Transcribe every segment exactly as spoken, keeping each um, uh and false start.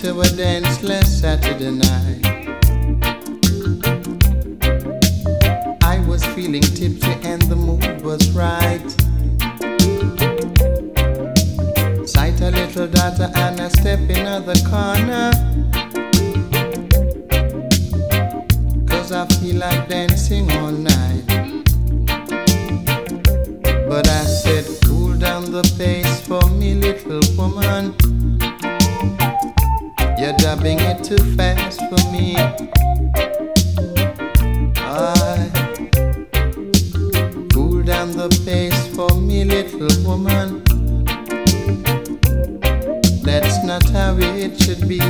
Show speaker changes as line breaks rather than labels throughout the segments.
to a dance last Saturday night. I was feeling tipsy and the mood was right. Sight a little daughter and I step in the corner, 'cause I feel like dancing all night. But I said, cool down the pace for me, little woman. You're dubbing it too fast for me. I cool down the pace for me, little woman. That's not how it should be.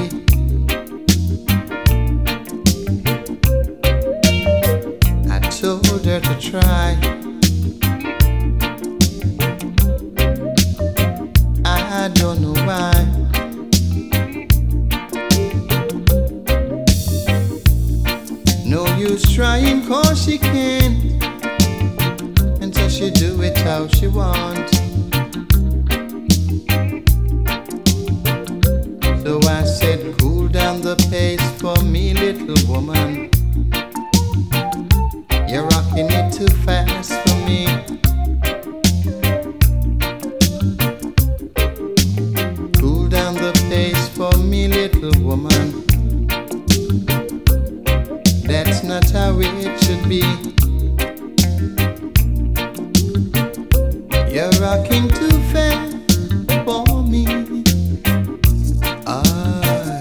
I told her to try. I don't know why. No use trying 'cause she can't, and so she do it how she wants. So I said, cool down the pace for me, little woman. You're rocking it too fast for me. Cool down the pace for me, little woman. That's not how it should be. You're rocking too fast for me. I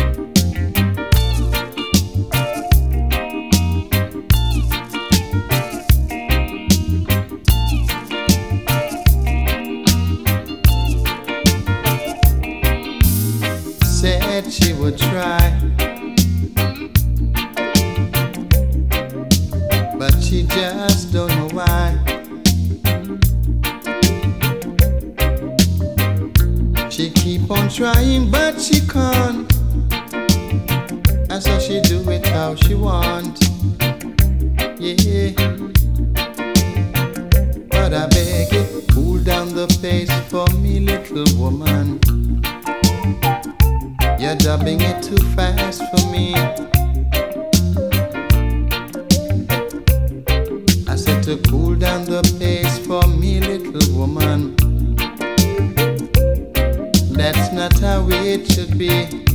said she would try, but she just don't know why. She keep on trying, but she can't, and so she do it how she want. Yeah, but I beg you, cool down the pace for me, little woman. You're dubbing it too fast for me. I said to cool down the pace for me, little woman. That's not how it should be.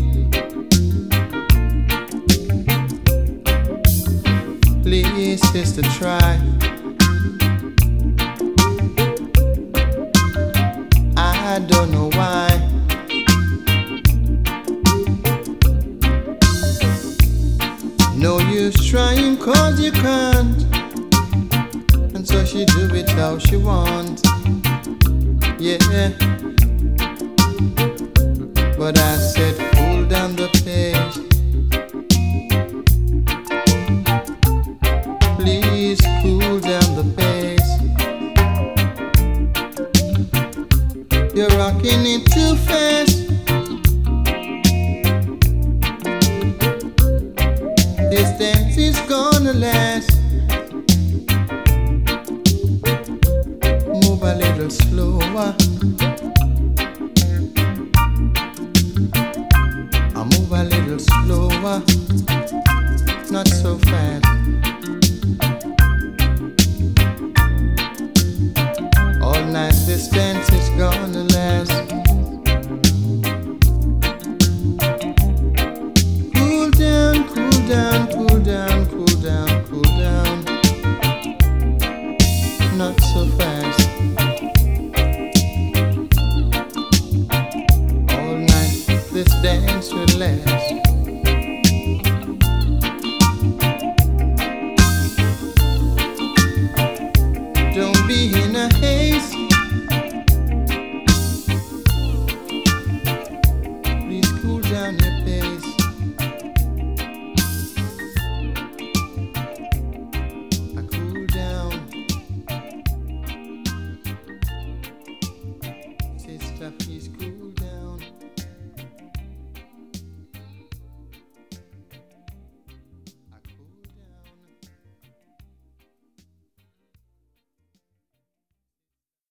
Please, sister, try. I don't know why. No use trying 'cause you can't, and so she do it how she wants. Yeah, but I said cool down the pace. Please cool down the pace. You're rocking it too fast. This dance is gonna last. Move a little slower. I move a little slower, not so fast. All night this dance is gonna last. Cool down, cool down, cool down, cool down, cool down. Not so fast. All night this dance will last. Don't be in a haste.